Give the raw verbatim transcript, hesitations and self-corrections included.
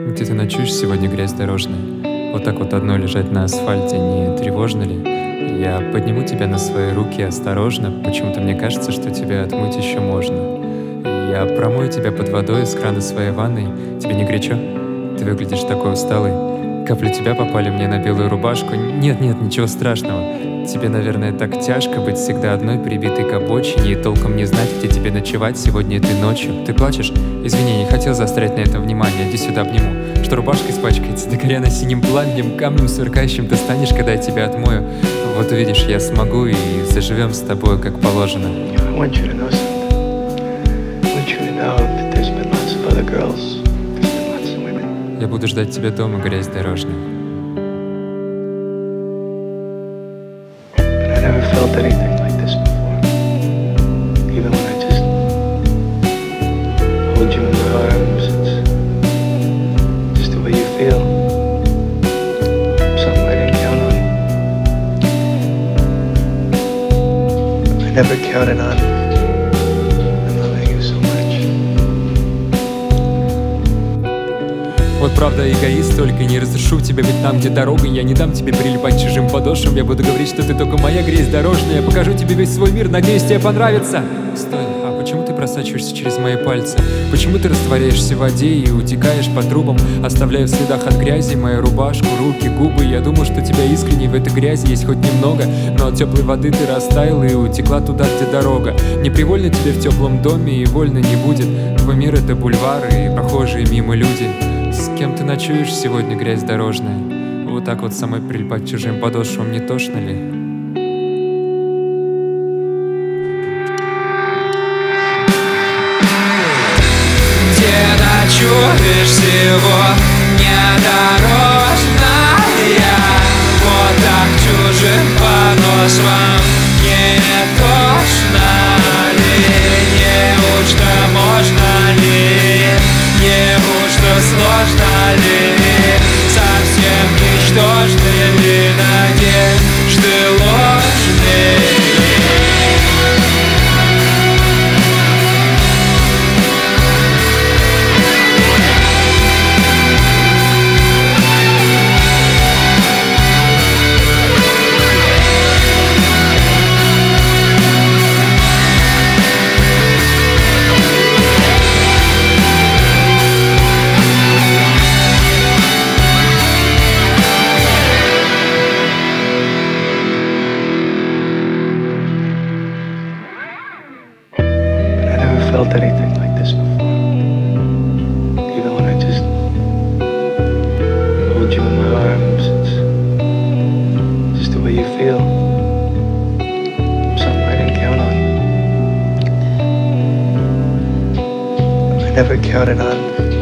Где ты ночуешь сегодня, грязь дорожная? Вот так вот одной лежать на асфальте не тревожно ли? Я подниму тебя на свои руки осторожно. Почему-то мне кажется, что тебя отмыть еще можно. Я промою тебя под водой из крана своей ванной. Тебе не горячо? Ты выглядишь такой усталый. Капли тебя попали мне на белую рубашку. Нет-нет, ничего страшного. Тебе, наверное, так тяжко быть всегда одной, прибитой к обочине, и толком не знать, где тебе ночевать сегодня этой ночью. Ты плачешь? Извини, не хотел заострять на этом внимание. Иди сюда, обниму. Что рубашка испачкается, догоря синим пламенем, камнем сверкающим ты станешь, когда я тебя отмою. Вот увидишь, я смогу, и заживем с тобой, как положено. I want you to know something. I want you to know that there's been lots of other girls. There's been lots of women. Я буду ждать тебя дома, грязь дорожная. But I never felt anything like this before. Even when I just hold you in my arms, it's just the way you feel. Something I didn't count on. I never counted on on loving you so much. Вот правда эгоист, только не разрешу тебя, ведь там, где дорога, я не дам тебе прилипать чужим подошвам. Я буду говорить, что ты только моя грязь дорожная. Я покажу тебе весь свой мир, надеюсь, тебе понравится. Стой, а почему ты просачиваешься через мои пальцы? Почему ты растворяешься в воде и утекаешь по трубам, оставляя в следах от грязи мою рубашку, руки, губы? Я думал, что тебя искренне в этой грязи есть хоть немного, но от теплой воды ты растаяла и утекла туда, где дорога. Не привольно тебе в теплом доме и вольно не будет. Твой мир — это бульвары и прохожие мимо люди. С кем ты ночуешь сегодня, грязь дорожная? Вот так вот самой прилипать к чужим подошвам не тошно ли? Где ночуешь сегодня, дорожная? Вот так чужим подошвам не тошно ли? Неужто можно ли? Неужто сложно ли? Совсем ничтожны ли надежды ложные? Felt anything like this before. Even when I just hold you in my arms, it's just the way you feel. Something I didn't count on. I never counted on